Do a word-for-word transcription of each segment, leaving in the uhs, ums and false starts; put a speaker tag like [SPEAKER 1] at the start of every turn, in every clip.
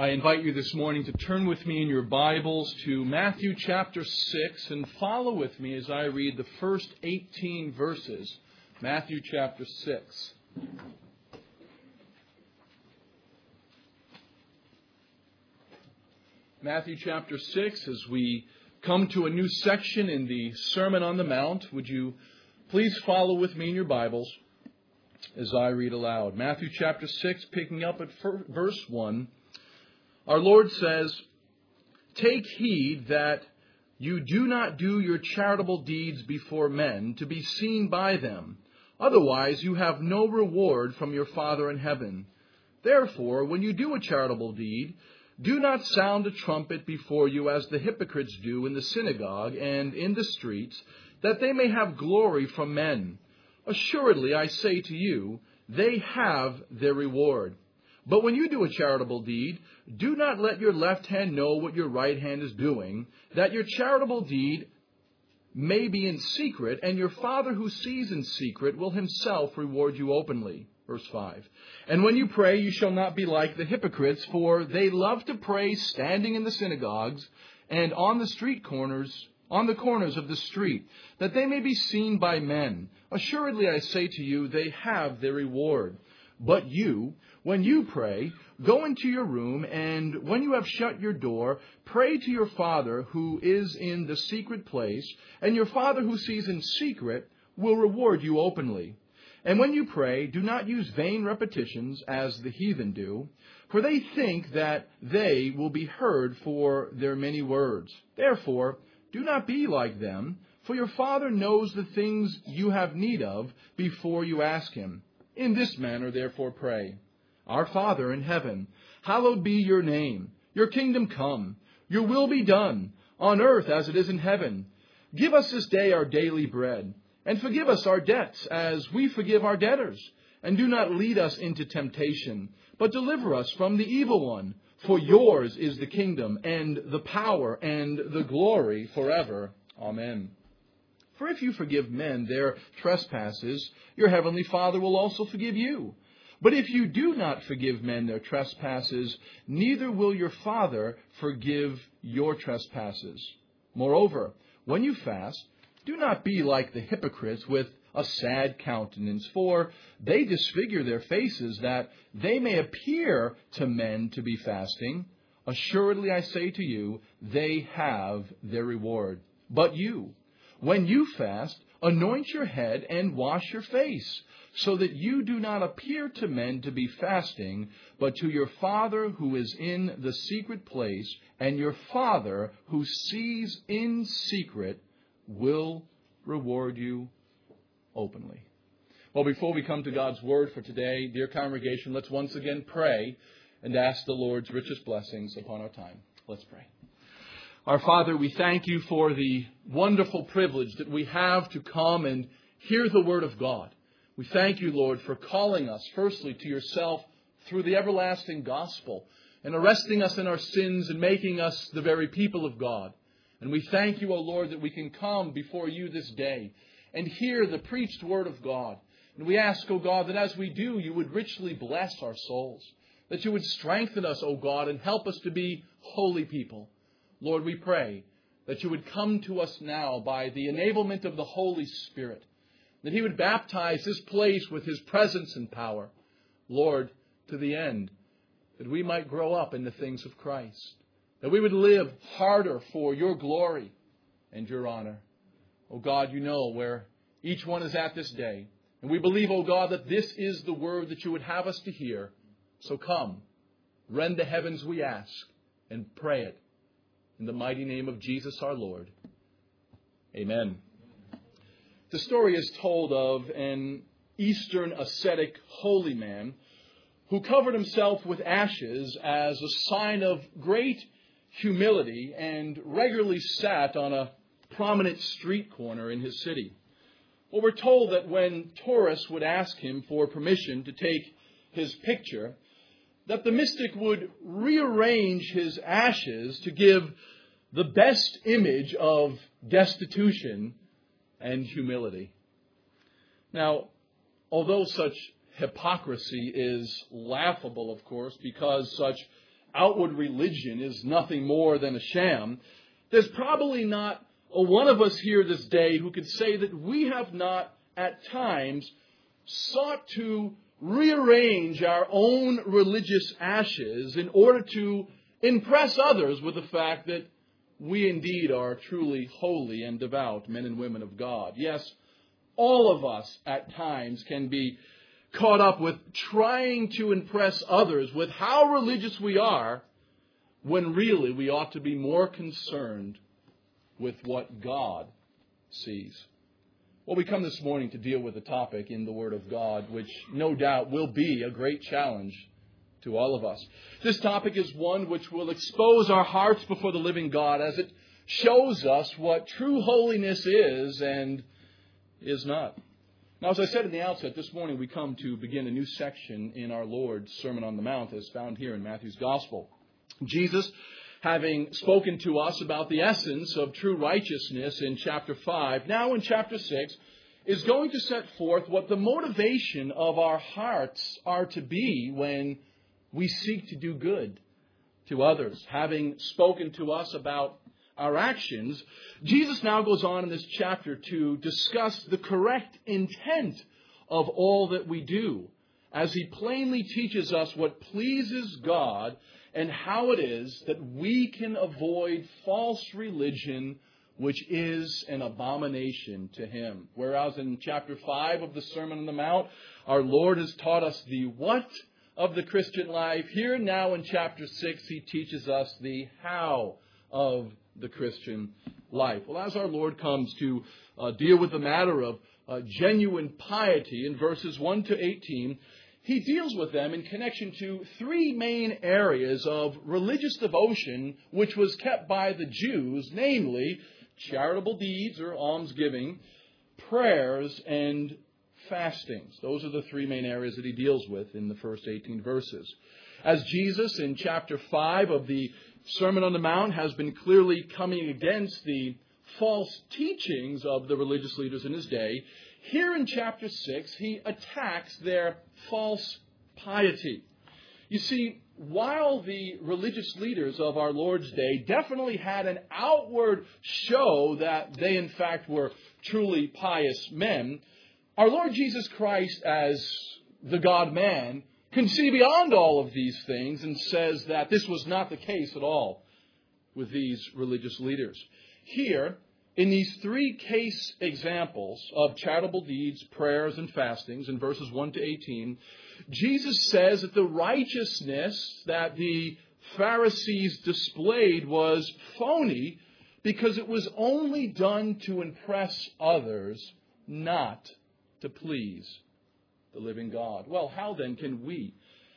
[SPEAKER 1] I invite you this morning to turn with me in your Bibles to Matthew chapter six and follow with me as I read the first eighteen verses. Matthew chapter six. Matthew chapter six, as we come to a new section in the Sermon on the Mount, would you please follow with me in your Bibles as I read aloud. Matthew chapter six, picking up at verse one. Our Lord says, "Take heed that you do not do your charitable deeds before men to be seen by them. Otherwise you have no reward from your Father in heaven. Therefore, when you do a charitable deed, do not sound a trumpet before you as the hypocrites do in the synagogue and in the streets, that they may have glory from men. Assuredly, I say to you, they have their reward. But when you do a charitable deed, do not let your left hand know what your right hand is doing, that your charitable deed may be in secret, and your Father who sees in secret will himself reward you openly." Verse five. "And when you pray, you shall not be like the hypocrites, for they love to pray standing in the synagogues and on the street corners, on the corners of the street, that they may be seen by men. Assuredly, I say to you, they have their reward. But you, when you pray, go into your room, and when you have shut your door, pray to your Father who is in the secret place, and your Father who sees in secret will reward you openly. And when you pray, do not use vain repetitions as the heathen do, for they think that they will be heard for their many words. Therefore, do not be like them, for your Father knows the things you have need of before you ask him. In this manner, therefore, pray. Our Father in heaven, hallowed be your name. Your kingdom come. Your will be done, on earth as it is in heaven. Give us this day our daily bread, and forgive us our debts as we forgive our debtors. And do not lead us into temptation, but deliver us from the evil one. For yours is the kingdom, and the power, and the glory forever. Amen. For if you forgive men their trespasses, your heavenly Father will also forgive you. But if you do not forgive men their trespasses, neither will your Father forgive your trespasses. Moreover, when you fast, do not be like the hypocrites with a sad countenance, for they disfigure their faces that they may appear to men to be fasting. Assuredly, I say to you, they have their reward. But you, when you fast, anoint your head and wash your face, so that you do not appear to men to be fasting, but to your Father who is in the secret place, and your Father who sees in secret will reward you openly." Well, before we come to God's Word for today, dear congregation, let's once again pray and ask the Lord's richest blessings upon our time. Let's pray. Our Father, we thank you for the wonderful privilege that we have to come and hear the Word of God. We thank you, Lord, for calling us, firstly, to yourself through the everlasting gospel and arresting us in our sins and making us the very people of God. And we thank you, O Lord, that we can come before you this day and hear the preached Word of God. And we ask, O God, that as we do, you would richly bless our souls, that you would strengthen us, O God, and help us to be holy people. Lord, we pray that you would come to us now by the enablement of the Holy Spirit, that he would baptize this place with his presence and power. Lord, to the end, that we might grow up in the things of Christ, that we would live harder for your glory and your honor. O God, you know where each one is at this day. And we believe, O God, that this is the word that you would have us to hear. So come, rend the heavens, we ask, and pray it. In the mighty name of Jesus our Lord. Amen. The story is told of an Eastern ascetic holy man who covered himself with ashes as a sign of great humility and regularly sat on a prominent street corner in his city. Well, we're told that when tourists would ask him for permission to take his picture, that the mystic would rearrange his ashes to give the best image of destitution and humility. Now, although such hypocrisy is laughable, of course, because such outward religion is nothing more than a sham, there's probably not a one of us here this day who could say that we have not at times sought to rearrange our own religious ashes in order to impress others with the fact that we indeed are truly holy and devout men and women of God. Yes, all of us at times can be caught up with trying to impress others with how religious we are, when really we ought to be more concerned with what God sees. Well, we come this morning to deal with a topic in the Word of God, which no doubt will be a great challenge to all of us. This topic is one which will expose our hearts before the living God as it shows us what true holiness is and is not. Now, as I said in the outset, this morning we come to begin a new section in our Lord's Sermon on the Mount as found here in Matthew's Gospel. Jesus, having spoken to us about the essence of true righteousness in chapter five, now in chapter six, is going to set forth what the motivation of our hearts are to be when we seek to do good to others. Having spoken to us about our actions, Jesus now goes on in this chapter to discuss the correct intent of all that we do, as he plainly teaches us what pleases God and how it is that we can avoid false religion, which is an abomination to him. Whereas in chapter five of the Sermon on the Mount, our Lord has taught us the what of the Christian life. Here now in chapter six, he teaches us the how of the Christian life. Well, as our Lord comes to uh, deal with the matter of uh, genuine piety in verses one to eighteen, he deals with them in connection to three main areas of religious devotion which was kept by the Jews, namely charitable deeds or almsgiving, prayers, and fastings. Those are the three main areas that he deals with in the first eighteen verses. As Jesus in chapter five of the Sermon on the Mount has been clearly coming against the false teachings of the religious leaders in his day, here in chapter six, he attacks their false piety. You see, while the religious leaders of our Lord's day definitely had an outward show that they in fact were truly pious men, our Lord Jesus Christ, as the God-man, can see beyond all of these things and says that this was not the case at all with these religious leaders. Here, in these three case examples of charitable deeds, prayers, and fastings, in verses one to eighteen, Jesus says that the righteousness that the Pharisees displayed was phony because it was only done to impress others, not to please the living God. Well, how then can we,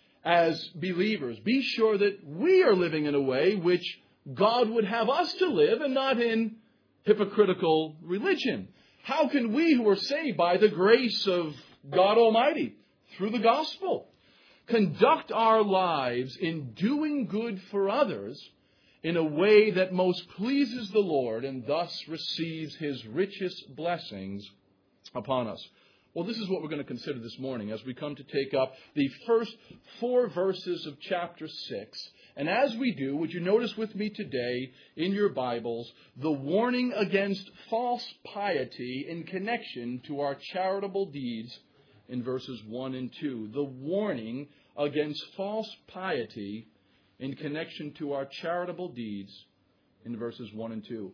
[SPEAKER 1] as believers, be sure that we are living in a way which God would have us to live and not in hypocritical religion? How can we who are saved by the grace of God Almighty through the gospel conduct our lives in doing good for others in a way that most pleases the Lord and thus receives his richest blessings upon us? Well, this is what we're going to consider this morning as we come to take up the first four verses of chapter six. And as we do, would you notice with me today in your Bibles the warning against false piety in connection to our charitable deeds in verses one and two. The warning against false piety in connection to our charitable deeds in verses one and two.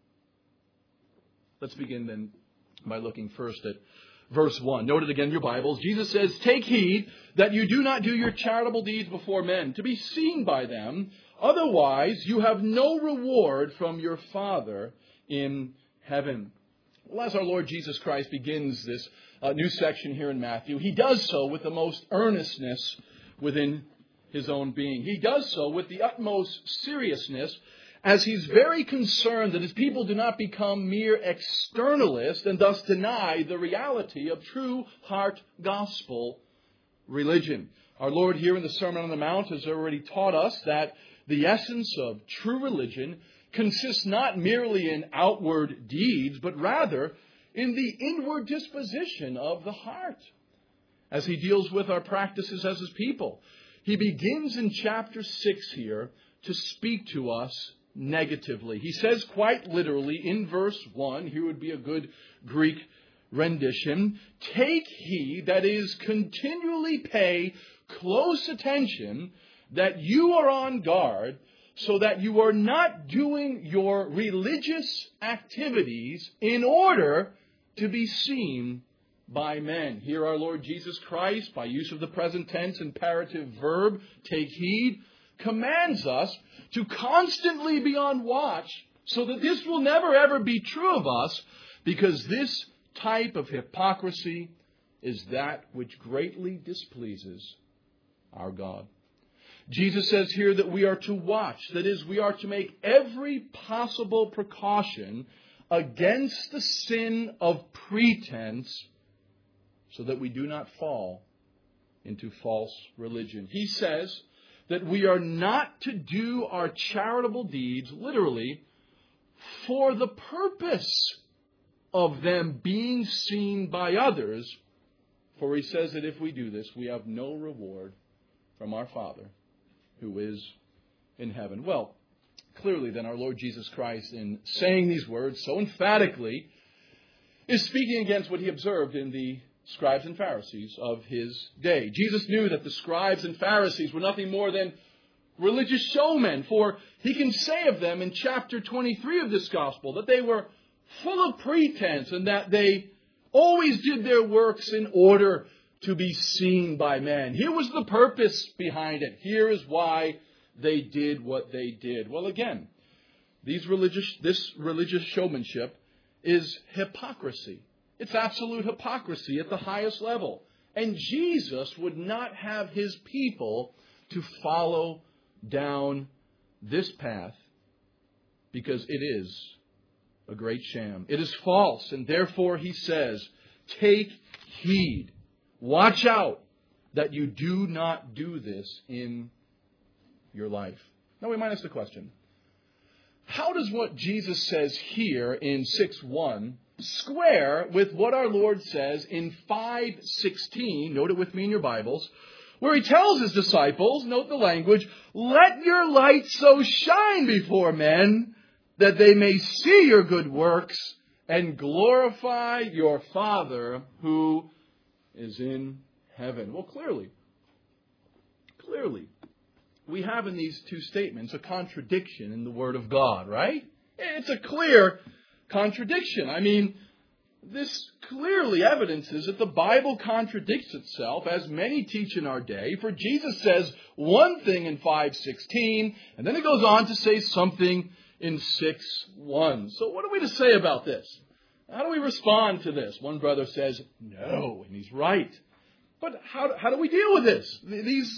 [SPEAKER 1] Let's begin then by looking first at verse one. Note it again in your Bibles. Jesus says, "Take heed that you do not do your charitable deeds before men, to be seen by them. Otherwise, you have no reward from your Father in heaven." Well, as our Lord Jesus Christ begins this uh, new section here in Matthew, he does so with the most earnestness within his own being. He does so with the utmost seriousness, as he's very concerned that his people do not become mere externalists and thus deny the reality of true heart gospel religion. Our Lord here in the Sermon on the Mount has already taught us that the essence of true religion consists not merely in outward deeds, but rather in the inward disposition of the heart. As he deals with our practices as his people, he begins in chapter six here to speak to us negatively. He says quite literally in verse one, here would be a good Greek rendition, take heed, that is, continually pay close attention, that you are on guard, so that you are not doing your religious activities in order to be seen by men. Here our Lord Jesus Christ, by use of the present tense imperative verb, take heed, commands us to constantly be on watch so that this will never ever be true of us, because this type of hypocrisy is that which greatly displeases our God. Jesus says here that we are to watch. That is, we are to make every possible precaution against the sin of pretense so that we do not fall into false religion. He says that we are not to do our charitable deeds, literally, for the purpose of them being seen by others. For he says that if we do this, we have no reward from our Father who is in heaven. Well, clearly then our Lord Jesus Christ, in saying these words so emphatically, is speaking against what he observed in the scribes and Pharisees of his day. Jesus knew that the scribes and Pharisees were nothing more than religious showmen, for he can say of them in chapter twenty-three of this gospel that they were full of pretense and that they always did their works in order to be seen by men. Here was the purpose behind it. Here is why they did what they did. Well, again, these religious, this religious showmanship is hypocrisy. It's absolute hypocrisy at the highest level. And Jesus would not have his people to follow down this path, because it is a great sham. It is false, and therefore he says, take heed. Watch out that you do not do this in your life. Now we might ask the question, how does what Jesus says here in six one square with what our Lord says in five sixteen, note it with me in your Bibles, where he tells his disciples, note the language, let your light so shine before men that they may see your good works and glorify your Father who is in heaven. Well, clearly, clearly, we have in these two statements a contradiction in the Word of God, right? It's a clear contradiction. I mean, this clearly evidences that the Bible contradicts itself, as many teach in our day. For Jesus says one thing in five sixteen, and then he goes on to say something in six one. So what are we to say about this? How do we respond to this? One brother says, no, and he's right. But how, how do we deal with this? These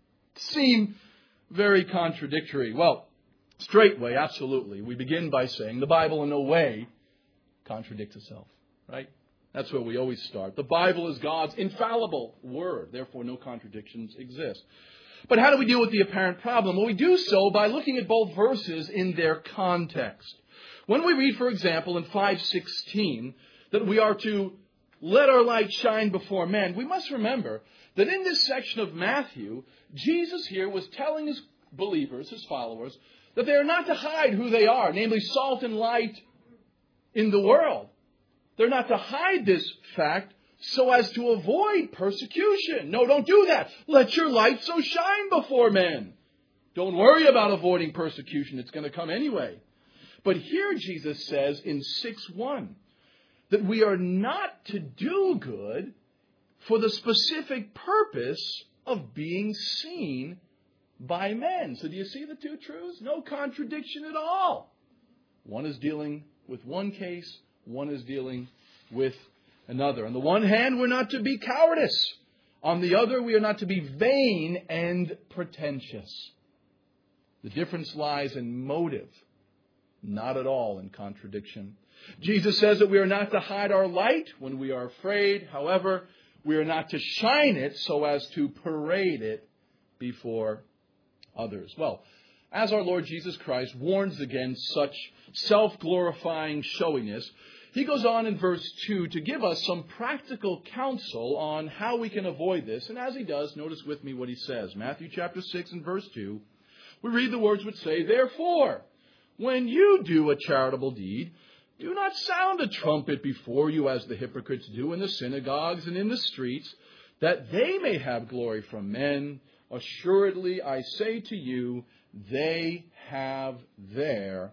[SPEAKER 1] seem very contradictory. Well, straightway, absolutely. We begin by saying the Bible in no way contradicts itself, right? That's where we always start. The Bible is God's infallible word. Therefore, no contradictions exist. But how do we deal with the apparent problem? Well, we do so by looking at both verses in their context. When we read, for example, in five sixteen, that we are to let our light shine before men, we must remember that in this section of Matthew, Jesus here was telling his believers, his followers, that they are not to hide who they are, namely salt and light in the world. They're not to hide this fact so as to avoid persecution. No, don't do that. Let your light so shine before men. Don't worry about avoiding persecution. It's going to come anyway. But here Jesus says in six one that we are not to do good for the specific purpose of being seen by men. So do you see the two truths? No contradiction at all. One is dealing with one case, one is dealing with another. On the one hand, we're not to be cowardice. On the other, we are not to be vain and pretentious. The difference lies in motive, not at all in contradiction. Jesus says that we are not to hide our light when we are afraid. However, we are not to shine it so as to parade it before others. Well, as our Lord Jesus Christ warns against such self-glorifying showiness, he goes on in verse two to give us some practical counsel on how we can avoid this. And as he does, notice with me what he says. Matthew chapter six and verse two, we read the words which say, "Therefore, when you do a charitable deed, do not sound a trumpet before you as the hypocrites do in the synagogues and in the streets, that they may have glory from men. Assuredly, I say to you, they have their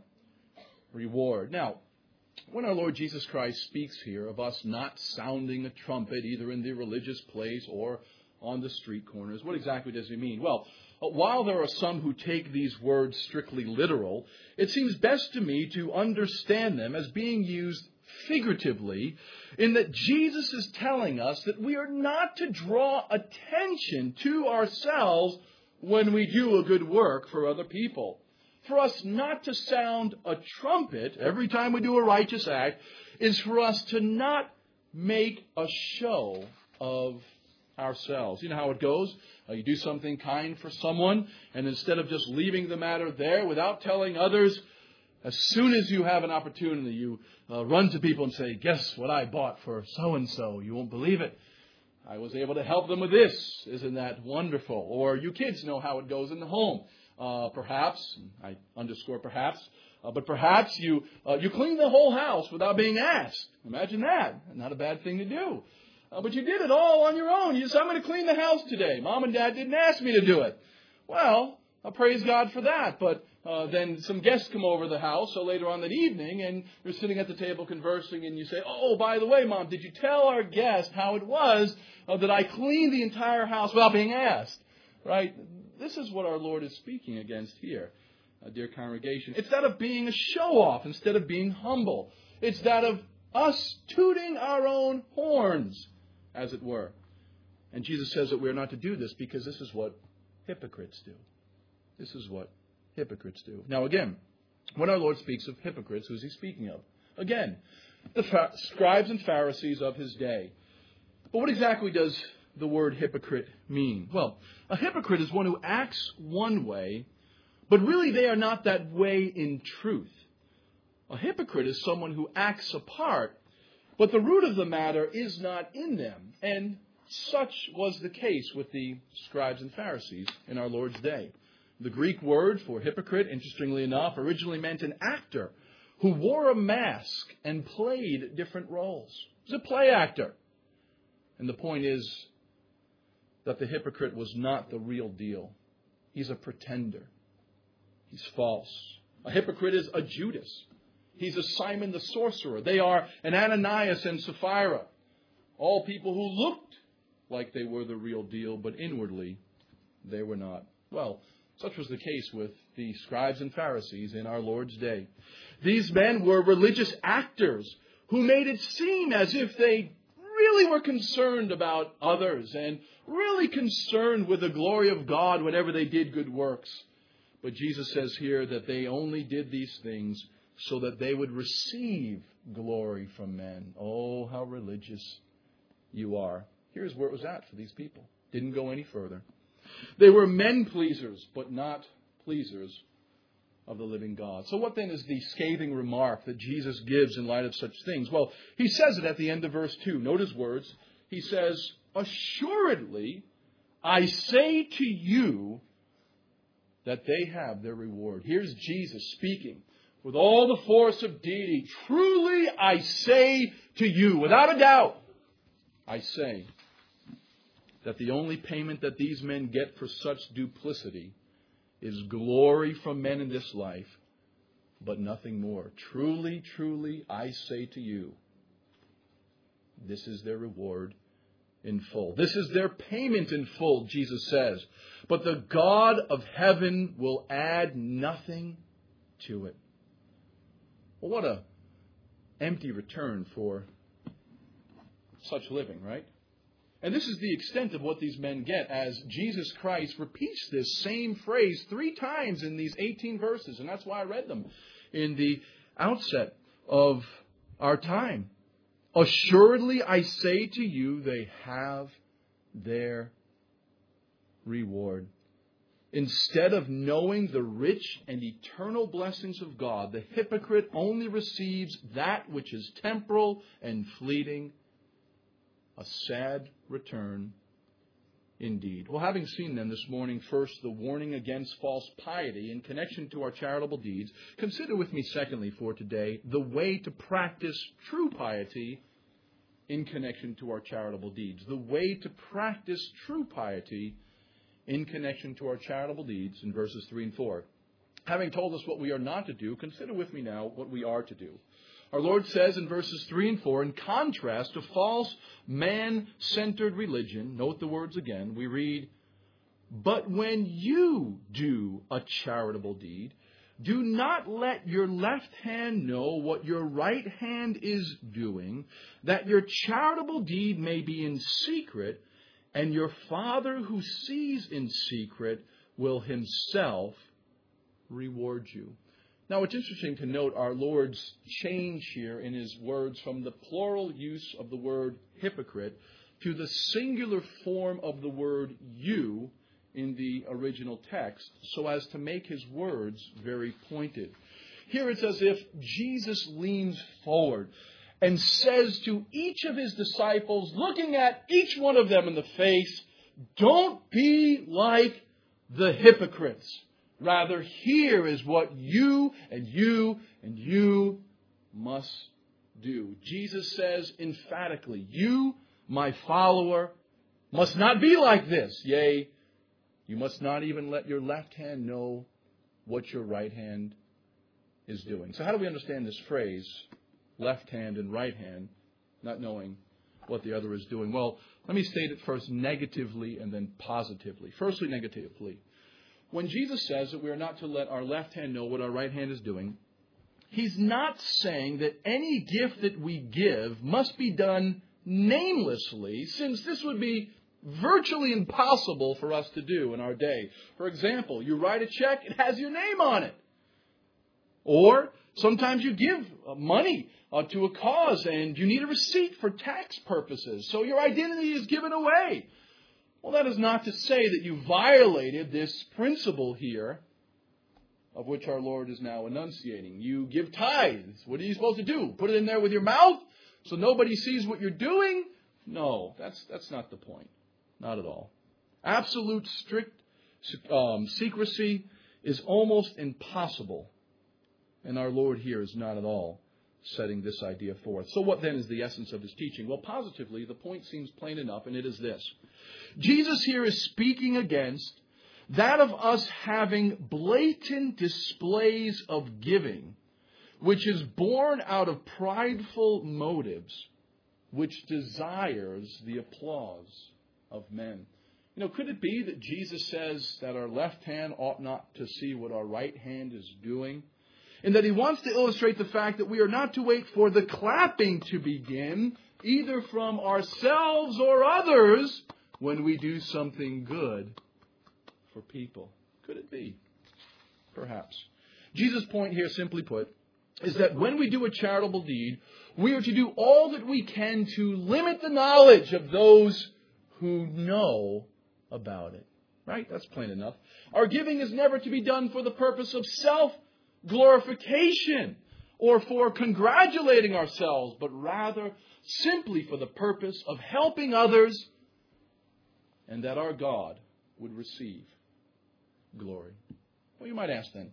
[SPEAKER 1] reward." Now, when our Lord Jesus Christ speaks here of us not sounding a trumpet either in the religious place or on the street corners, what exactly does he mean? Well, while there are some who take these words strictly literal, it seems best to me to understand them as being used figuratively, in that Jesus is telling us that we are not to draw attention to ourselves when we do a good work for other people. For us not to sound a trumpet every time we do a righteous act is for us to not make a show of ourselves. You know how it goes? Uh, you do something kind for someone, and instead of just leaving the matter there without telling others, as soon as you have an opportunity, you uh, run to people and say, "Guess what I bought for so-and-so? You won't believe it. I was able to help them with this. Isn't that wonderful?" Or you kids know how it goes in the home. Uh, perhaps, I underscore perhaps, uh, but perhaps you uh, you clean the whole house without being asked. Imagine that. Not a bad thing to do. Uh, but you did it all on your own. You said, "I'm going to clean the house today. Mom and Dad didn't ask me to do it." Well, I praise God for that. But uh, then some guests come over the house so later on that evening, and you're sitting at the table conversing, and you say, "Oh, by the way, Mom, did you tell our guest how it was uh, that I cleaned the entire house without being asked?" Right? This is what our Lord is speaking against here, uh, dear congregation. It's that of being a show-off instead of being humble. It's that of us tooting our own horns, as it were. And Jesus says that we are not to do this because this is what hypocrites do. This is what hypocrites do. Now again, when our Lord speaks of hypocrites, who is he speaking of? Again, the fa- scribes and Pharisees of his day. But what exactly does the word hypocrite mean? Well, a hypocrite is one who acts one way, but really they are not that way in truth. A hypocrite is someone who acts a part, but the root of the matter is not in them. And such was the case with the scribes and Pharisees in our Lord's day. The Greek word for hypocrite, interestingly enough, originally meant an actor who wore a mask and played different roles. He was a play actor. And the point is that the hypocrite was not the real deal. He's a pretender. He's false. A hypocrite is a Judas. He's a Simon the sorcerer. They are an Ananias and Sapphira. All people who looked like they were the real deal, but inwardly they were not. Well, such was the case with the scribes and Pharisees in our Lord's day. These men were religious actors who made it seem as if they really were concerned about others and really concerned with the glory of God whenever they did good works. But Jesus says here that they only did these things so that they would receive glory from men. Oh, how religious you are. Here's where it was at for these people. Didn't go any further. They were men pleasers, but not pleasers of the living God. So what then is the scathing remark that Jesus gives in light of such things? Well, he says it at the end of verse two. Note his words. He says, "Assuredly, I say to you that they have their reward." Here's Jesus speaking with all the force of deity. "Truly, I say to you," without a doubt, I say that the only payment that these men get for such duplicity is glory from men in this life, but nothing more. Truly, truly, I say to you, this is their reward in full. This is their payment in full, Jesus says. But the God of heaven will add nothing to it. Well, what a empty return for such living, right? And this is the extent of what these men get as Jesus Christ repeats this same phrase three times in these eighteen verses. And that's why I read them in the outset of our time. Assuredly, I say to you, they have their reward. Instead of knowing the rich and eternal blessings of God, the hypocrite only receives that which is temporal and fleeting. A sad return indeed. Well, having seen then this morning, first, the warning against false piety in connection to our charitable deeds, consider with me, secondly, for today, the way to practice true piety in connection to our charitable deeds. The way to practice true piety in connection to our charitable deeds in verses three and four. Having told us what we are not to do, consider with me now what we are to do. Our Lord says in verses three and four, in contrast to false man-centered religion, note the words again, we read, but when you do a charitable deed, do not let your left hand know what your right hand is doing, that your charitable deed may be in secret, and your Father who sees in secret will himself reward you. Now, it's interesting to note our Lord's change here in his words from the plural use of the word hypocrite to the singular form of the word you in the original text, so as to make his words very pointed. Here it's as if Jesus leans forward and says to each of his disciples, looking at each one of them in the face, don't be like the hypocrites. Rather, here is what you and you and you must do. Jesus says emphatically, you, my follower, must not be like this. Yea, you must not even let your left hand know what your right hand is doing. So how do we understand this phrase, left hand and right hand, not knowing what the other is doing? Well, let me state it first negatively and then positively. Firstly, negatively. When Jesus says that we are not to let our left hand know what our right hand is doing, he's not saying that any gift that we give must be done namelessly, since this would be virtually impossible for us to do in our day. For example, you write a check, it has your name on it. Or sometimes you give money uh, to a cause and you need a receipt for tax purposes, so your identity is given away. Well, that is not to say that you violated this principle here, of which our Lord is now enunciating. You give tithes. What are you supposed to do? Put it in there with your mouth so nobody sees what you're doing? No, that's that's not the point. Not at all. Absolute strict um, secrecy is almost impossible. And our Lord here is not at all setting this idea forth. So what then is the essence of his teaching? Well, positively, the point seems plain enough, and it is this. Jesus here is speaking against that of us having blatant displays of giving, which is born out of prideful motives, which desires the applause of men. You know, could it be that Jesus says that our left hand ought not to see what our right hand is doing? And that he wants to illustrate the fact that we are not to wait for the clapping to begin, either from ourselves or others, when we do something good for people. Could it be? Perhaps. Jesus' point here, simply put, is that when we do a charitable deed, we are to do all that we can to limit the knowledge of those who know about it. Right? That's plain enough. Our giving is never to be done for the purpose of self-glorification or for congratulating ourselves, but rather simply for the purpose of helping others, and that our God would receive glory. Well, you might ask then,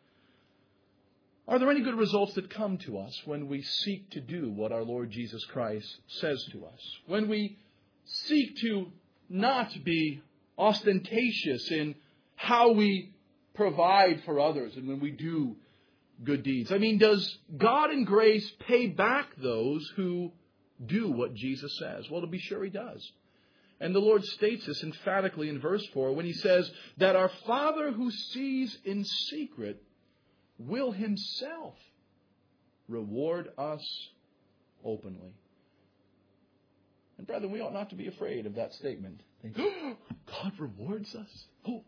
[SPEAKER 1] are there any good results that come to us when we seek to do what our Lord Jesus Christ says to us? When we seek to not be ostentatious in how we provide for others and when we do good deeds? I mean, does God in grace pay back those who do what Jesus says? Well, to be sure he does. And the Lord states this emphatically in verse four when he says that our Father who sees in secret will himself reward us openly. And brethren, we ought not to be afraid of that statement. Think, oh, God rewards us. Oh,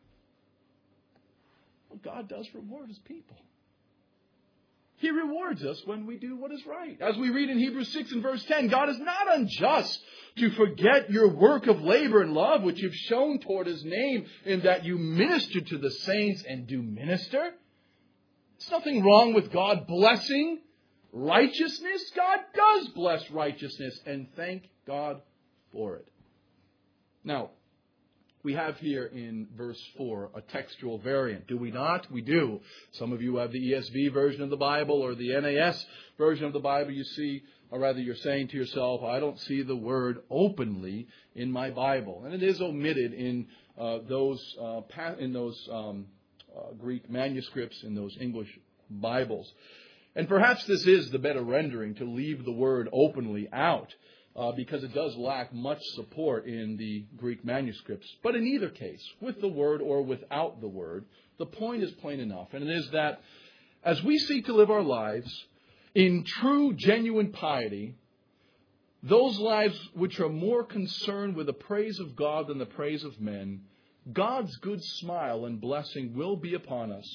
[SPEAKER 1] well, God does reward his people. He rewards us when we do what is right. As we read in Hebrews six and verse ten, God is not unjust to forget your work of labor and love, which you've shown toward His name, in that you minister to the saints and do minister? There's nothing wrong with God blessing righteousness. God does bless righteousness, and thank God for it. Now, we have here in verse four a textual variant. Do we not? We do. Some of you have the E S V version of the Bible or the N A S version of the Bible. You see, or rather you're saying to yourself, I don't see the word openly in my Bible. And it is omitted in uh, those uh, in those um, uh, Greek manuscripts, in those English Bibles. And perhaps this is the better rendering, to leave the word openly out, uh, because it does lack much support in the Greek manuscripts. But in either case, with the word or without the word, the point is plain enough. And it is that as we seek to live our lives in true, genuine piety, those lives which are more concerned with the praise of God than the praise of men, God's good smile and blessing will be upon us.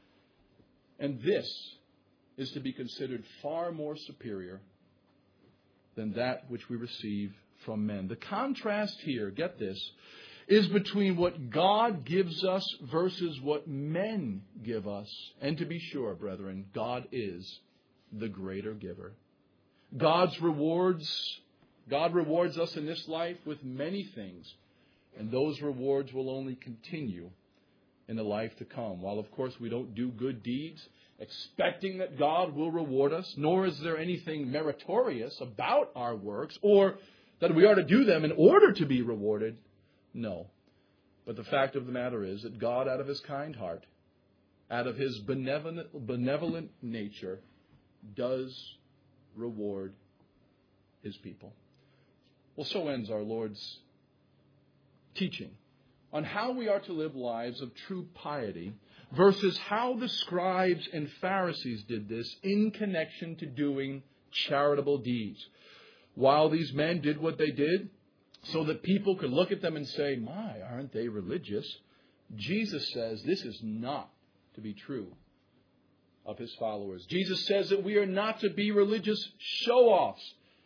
[SPEAKER 1] And this is to be considered far more superior than that which we receive from men. The contrast here, get this, is between what God gives us versus what men give us. And to be sure, brethren, God is the greater giver. God's rewards, God rewards us in this life with many things, and those rewards will only continue in the life to come. While, of course, we don't do good deeds expecting that God will reward us, nor is there anything meritorious about our works, or that we are to do them in order to be rewarded. No. But the fact of the matter is that God, out of His kind heart, out of His benevolent, benevolent nature, does reward His people. Well, so ends our Lord's teaching on how we are to live lives of true piety versus how the scribes and Pharisees did this in connection to doing charitable deeds. While these men did what they did so that people could look at them and say, my, aren't they religious? Jesus says this is not to be true of His followers. Jesus says that we are not to be religious show-offs,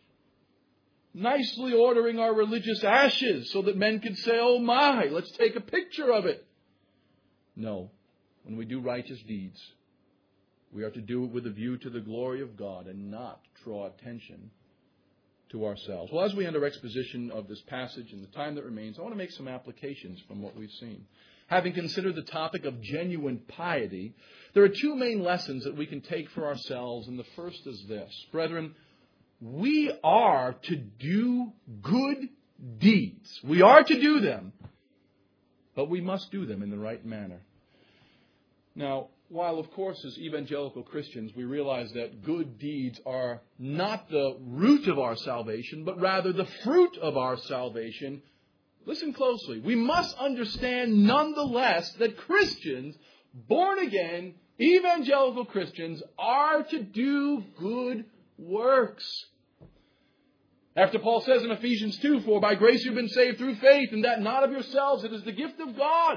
[SPEAKER 1] nicely ordering our religious ashes so that men can say, oh my, let's take a picture of it. No. When we do righteous deeds, we are to do it with a view to the glory of God and not draw attention to ourselves. Well, as we end our exposition of this passage in the time that remains, I want to make some applications from what we've seen. Having considered the topic of genuine piety, there are two main lessons that we can take for ourselves, and the first is this. Brethren, we are to do good deeds. We are to do them, but we must do them in the right manner. Now, while, of course, as evangelical Christians, we realize that good deeds are not the root of our salvation, but rather the fruit of our salvation, listen closely. We must understand nonetheless that Christians, born-again, evangelical Christians, are to do good works. After Paul says in Ephesians two, for by grace you've been saved through faith, and that not of yourselves, it is the gift of God.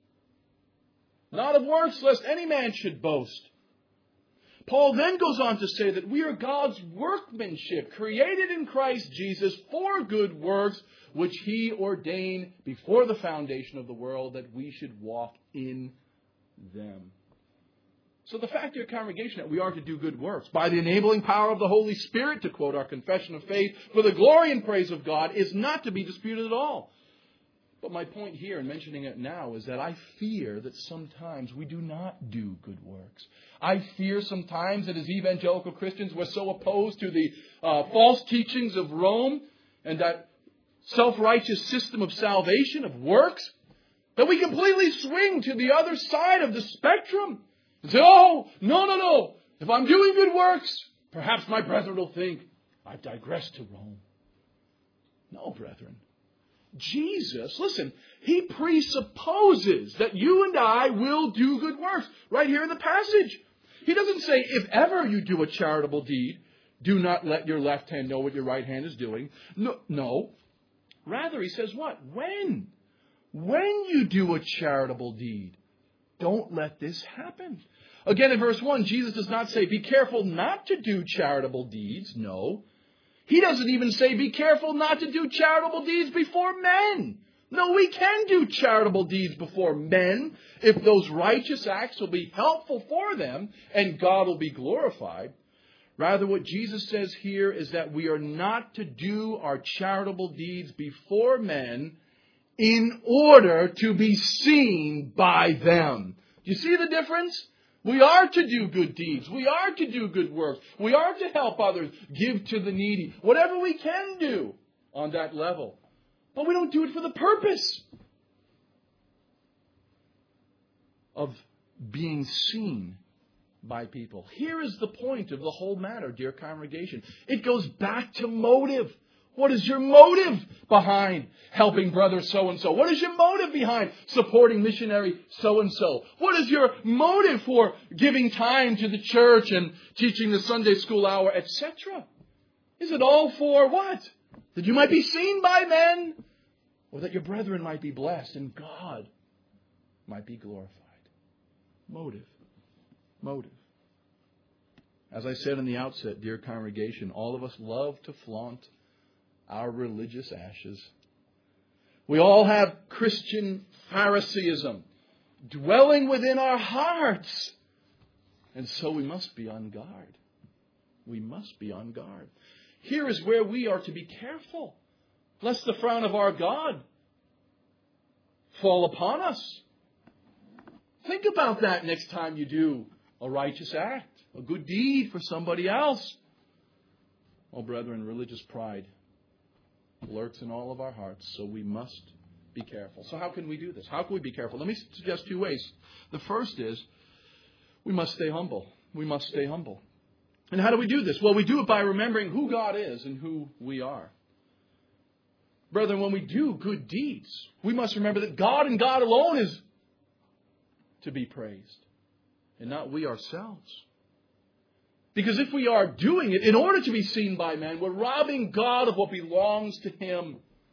[SPEAKER 1] Not of works, lest any man should boast. Paul then goes on to say that we are God's workmanship, created in Christ Jesus for good works, which He ordained before the foundation of the world that we should walk in them. So the fact, dear congregation, that we are to do good works by the enabling power of the Holy Spirit, to quote our confession of faith, for the glory and praise of God, is not to be disputed at all. But my point here in mentioning it now is that I fear that sometimes we do not do good works. I fear sometimes that as evangelical Christians we're so opposed to the uh, false teachings of Rome and that self-righteous system of salvation, of works, that we completely swing to the other side of the spectrum and say, oh, no, no, no. If I'm doing good works, perhaps my brethren will think I've digressed to Rome. No, brethren. Jesus, listen, He presupposes that you and I will do good works right here in the passage. He doesn't say, if ever you do a charitable deed, do not let your left hand know what your right hand is doing. No, no. Rather, He says what? When? When you do a charitable deed, don't let this happen. Again, in verse one, Jesus does not say, be careful not to do charitable deeds. No. He doesn't even say, be careful not to do charitable deeds before men. No, we can do charitable deeds before men if those righteous acts will be helpful for them and God will be glorified. Rather, what Jesus says here is that we are not to do our charitable deeds before men in order to be seen by them. Do you see the difference? We are to do good deeds. We are to do good works. We are to help others, give to the needy, whatever we can do on that level. But we don't do it for the purpose of being seen by people. Here is the point of the whole matter, dear congregation. It goes back to motive. What is your motive behind helping brother so-and-so? What is your motive behind supporting missionary so-and-so? What is your motive for giving time to the church and teaching the Sunday school hour, et cetera? Is it all for what? That you might be seen by men? Or that your brethren might be blessed and God might be glorified? Motive. Motive. As I said in the outset, dear congregation, all of us love to flaunt our religious ashes. We all have Christian Phariseeism dwelling within our hearts. And so we must be on guard. We must be on guard. Here is where we are to be careful, lest the frown of our God fall upon us. Think about that next time you do a righteous act, a good deed for somebody else. Oh, brethren, religious pride lurks in all of our hearts, so we must be careful. So how can we do this? How can we be careful? Let me suggest two ways. The first is we must stay humble. We must stay humble. And how do we do this? Well, we do it by remembering who God is and who we are. Brethren, when we do good deeds, we must remember that God and God alone is to be praised, and not we ourselves. Because if we are doing it in order to be seen by men, we're robbing God of what belongs to Him.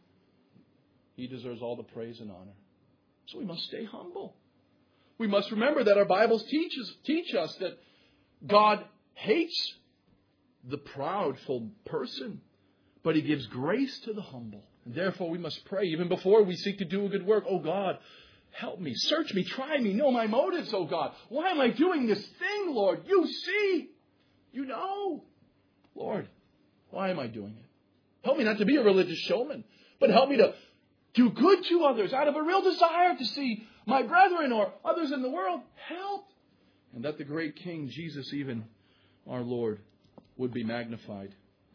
[SPEAKER 1] He deserves all the praise and honor. So we must stay humble. We must remember that our Bibles teach us, teach us that God hates the proudful person, but He gives grace to the humble. And therefore we must pray even before we seek to do a good work. Oh God, help me, search me, try me, know my motives, oh God. Why am I doing this thing, Lord? You see, you know. Lord, why am I doing it? Help me not to be a religious showman, but help me to do good to others out of a real desire to see my brethren or others in the world helped. And that the great King, Jesus, even our Lord, would be magnified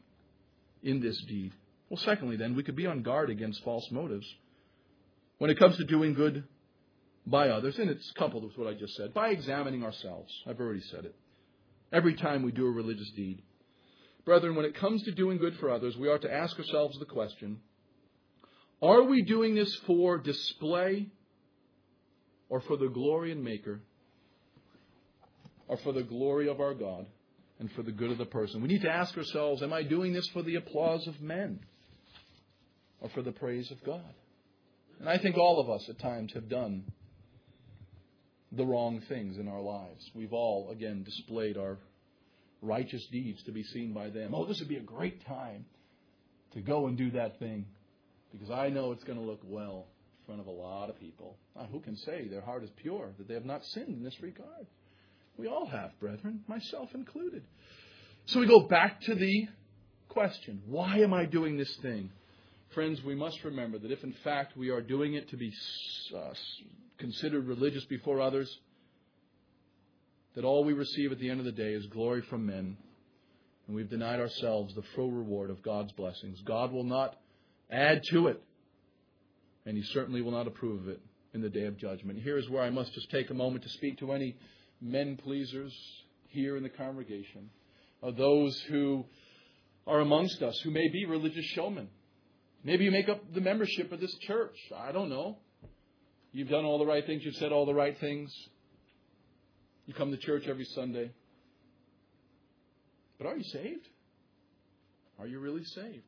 [SPEAKER 1] in this deed. Well, secondly, then, we could be on guard against false motives when it comes to doing good by others. And it's coupled with what I just said, by examining ourselves. I've already said it. Every time we do a religious deed. Brethren, when it comes to doing good for others, we are to ask ourselves the question, are we doing this for display or for the glory and Maker, or for the glory of our God and for the good of the person? We need to ask ourselves, am I doing this for the applause of men or for the praise of God? And I think all of us at times have done the wrong things in our lives. We've all, again, displayed our righteous deeds to be seen by them. Oh, this would be a great time to go and do that thing because I know it's going to look well in front of a lot of people. Now, who can say their heart is pure, that they have not sinned in this regard? We all have, brethren, myself included. So we go back to the question, why am I doing this thing? Friends, we must remember that if in fact we are doing it to be uh, considered religious before others, that all we receive at the end of the day is glory from men, and we've denied ourselves the full reward of God's blessings. God will not add to it, and He certainly will not approve of it in the day of judgment. Here is where I must just take a moment to speak to any men pleasers here in the congregation, of those who are amongst us, who may be religious showmen. Maybe you make up the membership of this church. I don't know. You've done all the right things. You've said all the right things. You come to church every Sunday. But are you saved? Are you really saved?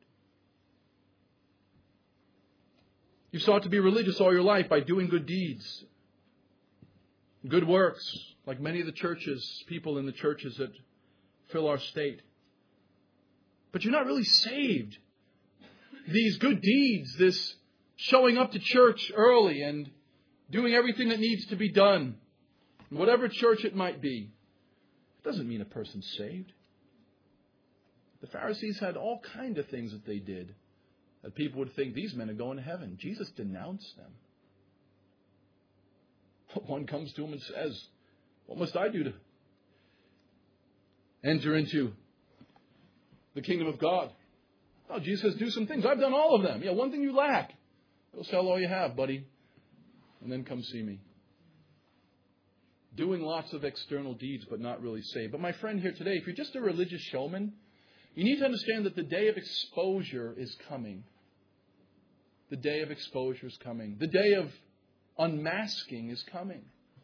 [SPEAKER 1] You've sought to be religious all your life by doing good deeds, good works, like many of the churches, people in the churches that fill our state. but you're not really saved. These good deeds, this showing up to church early and doing everything that needs to be done, whatever church it might be, it doesn't mean a person's saved. The Pharisees had all kinds of things that they did that people would think these men are going to heaven. Jesus denounced them. One comes to him and says, what must I do to enter into the kingdom of God? Oh, Jesus says, do some things. I've done all of them. Yeah, one thing you lack. Go sell all you have, buddy, and then come see me. Doing lots of external deeds, but not really saved. But my friend here today, if you're just a religious showman, you need to understand that the day of exposure is coming. The day of exposure is coming. The day of unmasking is coming.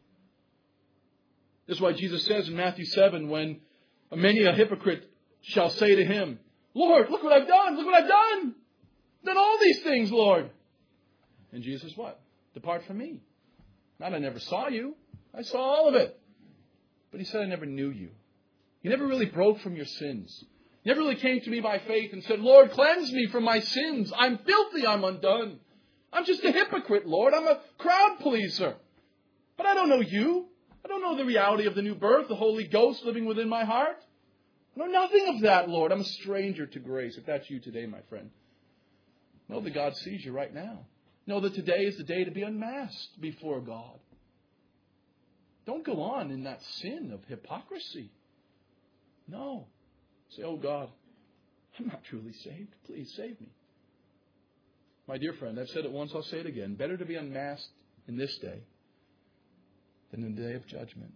[SPEAKER 1] This is why Jesus says in Matthew seven, when many a hypocrite shall say to him, Lord, look what I've done. Look what I've done. I've done all these things, Lord. And Jesus what? Depart from me. Not I never saw you. I saw all of it. But he said I never knew you. You never really broke from your sins. You never really came to me by faith and said, Lord, cleanse me from my sins. I'm filthy. I'm undone. I'm just a hypocrite, Lord. I'm a crowd pleaser. But I don't know you. I don't know the reality of the new birth, the Holy Ghost living within my heart. I know nothing of that, Lord. I'm a stranger to grace. If that's you today, my friend, know that God sees you right now. Know that today is the day to be unmasked before God. Don't go on in that sin of hypocrisy. No. Say, oh God, I'm not truly saved. Please save me. My dear friend, I've said it once, I'll say it again. Better to be unmasked in this day than in the day of judgment.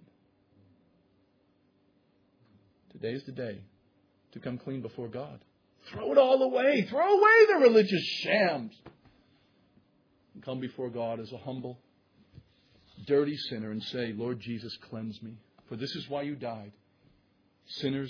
[SPEAKER 1] Today's the day to come clean before God. Throw it all away. Throw away the religious shams. And come before God as a humble, dirty sinner and say, Lord Jesus, cleanse me. For this is why you died. Sinners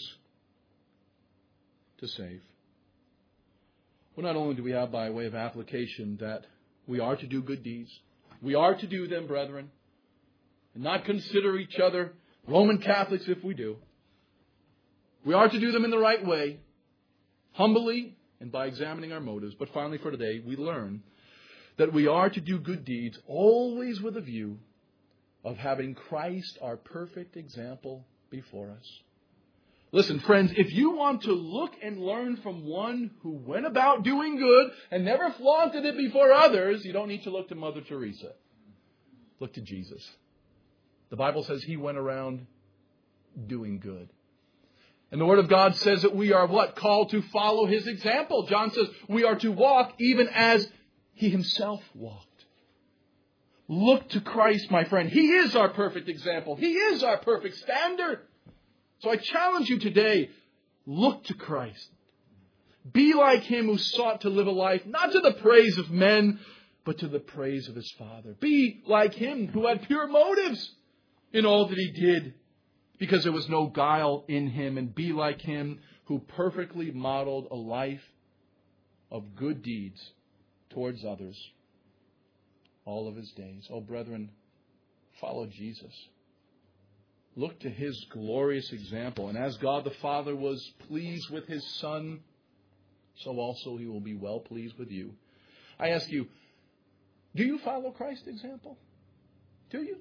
[SPEAKER 1] to save. Well, not only do we have by way of application that we are to do good deeds, we are to do them, brethren, and not consider each other Roman Catholics if we do. We are to do them in the right way, humbly and by examining our motives. But finally for today, we learn that we are to do good deeds always with a view of having Christ, our perfect example, before us. Listen, friends, if you want to look and learn from one who went about doing good and never flaunted it before others, you don't need to look to Mother Teresa. Look to Jesus. The Bible says he went around doing good. And the Word of God says that we are what? Called to follow his example. John says we are to walk even as he himself walked. Look to Christ, my friend. He is our perfect example. He is our perfect standard. So I challenge you today, look to Christ. Be like him who sought to live a life not to the praise of men, but to the praise of his Father. Be like him who had pure motives in all that he did, because there was no guile in him. And be like him who perfectly modeled a life of good deeds towards others all of his days. Oh, brethren, follow Jesus. Look to his glorious example. And as God the Father was pleased with his Son, so also he will be well pleased with you. I ask you, do you follow Christ's example? Do you?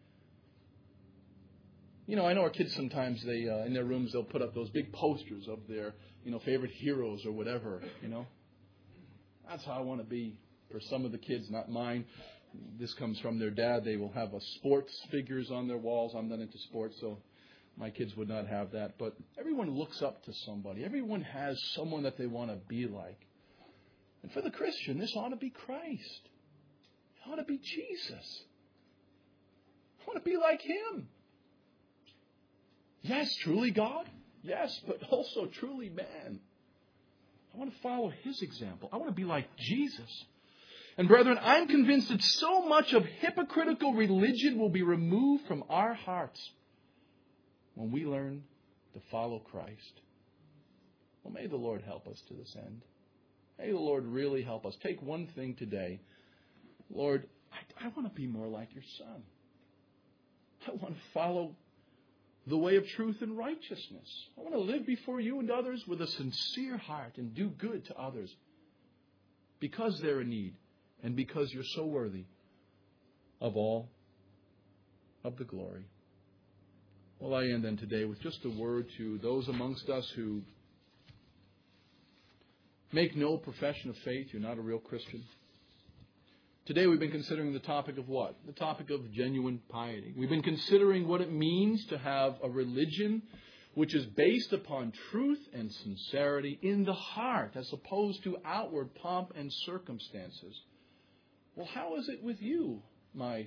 [SPEAKER 1] You know, I know our kids sometimes, they uh, in their rooms, they'll put up those big posters of their, you know, favorite heroes or whatever, you know. That's how I want to be for some of the kids, not mine. This comes from their dad. They will have a sports figures on their walls. I'm not into sports, so my kids would not have that. But everyone looks up to somebody. Everyone has someone that they want to be like. And for the Christian, this ought to be Christ. It ought to be Jesus. I want to be like him. Yes, truly God. Yes, but also truly man. I want to follow his example. I want to be like Jesus. And brethren, I'm convinced that so much of hypocritical religion will be removed from our hearts when we learn to follow Christ. Well, may the Lord help us to this end. May the Lord really help us. Take one thing today. Lord, I, I want to be more like your Son. I want to follow the way of truth and righteousness. I want to live before you and others with a sincere heart and do good to others because they're in need and because you're so worthy of all of the glory. Well, I end then today with just a word to those amongst us who make no profession of faith. You're not a real Christian. Today we've been considering the topic of what? The topic of genuine piety. We've been considering what it means to have a religion which is based upon truth and sincerity in the heart as opposed to outward pomp and circumstances. Well, how is it with you, my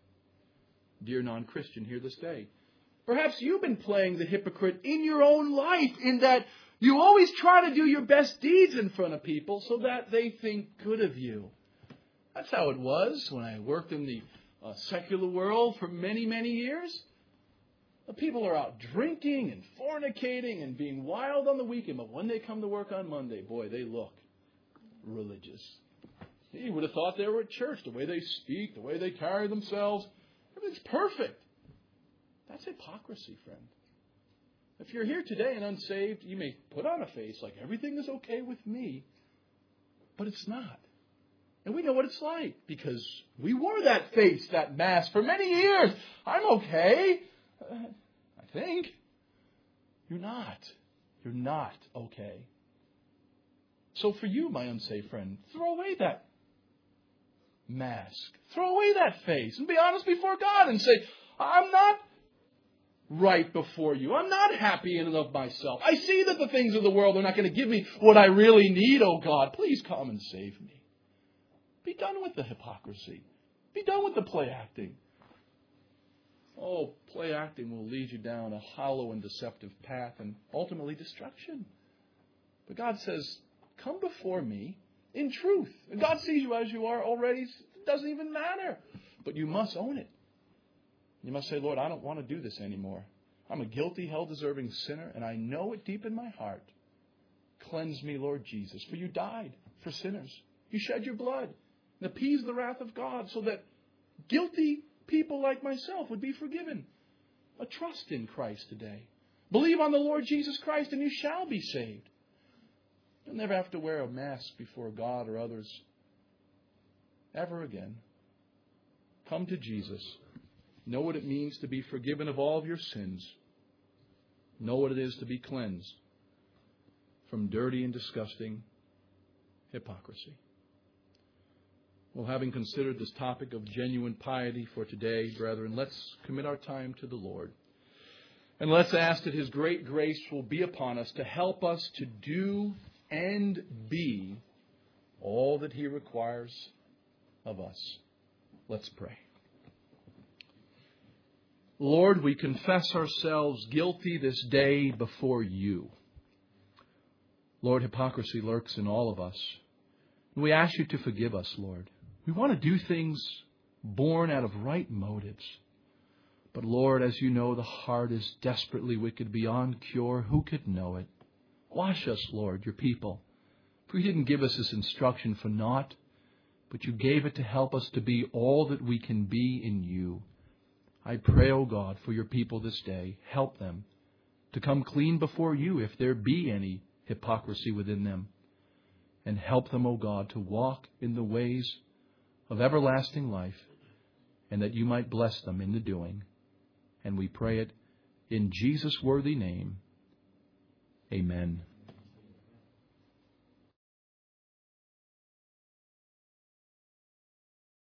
[SPEAKER 1] dear non-Christian here this day? Perhaps you've been playing the hypocrite in your own life in that you always try to do your best deeds in front of people so that they think good of you. That's how it was when I worked in the uh, secular world for many, many years. The people are out drinking and fornicating and being wild on the weekend, but when they come to work on Monday, boy, they look religious. You would have thought they were at church, the way they speak, the way they carry themselves. Everything's perfect. That's hypocrisy, friend. If you're here today and unsaved, you may put on a face like everything is okay with me, but it's not. And we know what it's like because we wore that face, that mask for many years. I'm okay. Uh, I think. You're not. You're not okay. So for you, my unsaved friend, throw away that mask. Throw away that face and be honest before God and say, I'm not right before you. I'm not happy in and of myself. I see that the things of the world are not going to give me what I really need, oh God. Please come and save me. Be done with the hypocrisy. Be done with the play acting. Oh, play acting will lead you down a hollow and deceptive path and ultimately destruction. But God says, come before me in truth. And God sees you as you are already. It doesn't even matter. But you must own it. You must say, Lord, I don't want to do this anymore. I'm a guilty, hell-deserving sinner, and I know it deep in my heart. Cleanse me, Lord Jesus, for you died for sinners. You shed your blood and appeased the wrath of God so that guilty people like myself would be forgiven. A trust in Christ today. Believe on the Lord Jesus Christ and you shall be saved. You'll never have to wear a mask before God or others ever again. Come to Jesus. Know what it means to be forgiven of all of your sins. Know what it is to be cleansed from dirty and disgusting hypocrisy. Well, having considered this topic of genuine piety for today, brethren, let's commit our time to the Lord. And let's ask that His great grace will be upon us to help us to do and be all that He requires of us. Let's pray. Lord, we confess ourselves guilty this day before you. Lord, hypocrisy lurks in all of us. And we ask you to forgive us, Lord. We want to do things born out of right motives. But Lord, as you know, the heart is desperately wicked beyond cure. Who could know it? Wash us, Lord, your people. For you didn't give us this instruction for naught, but you gave it to help us to be all that we can be in you. I pray, O God, for your people this day. Help them to come clean before you if there be any hypocrisy within them. And help them, O God, to walk in the ways of everlasting life, and that you might bless them in the doing. And we pray it in Jesus' worthy name. Amen.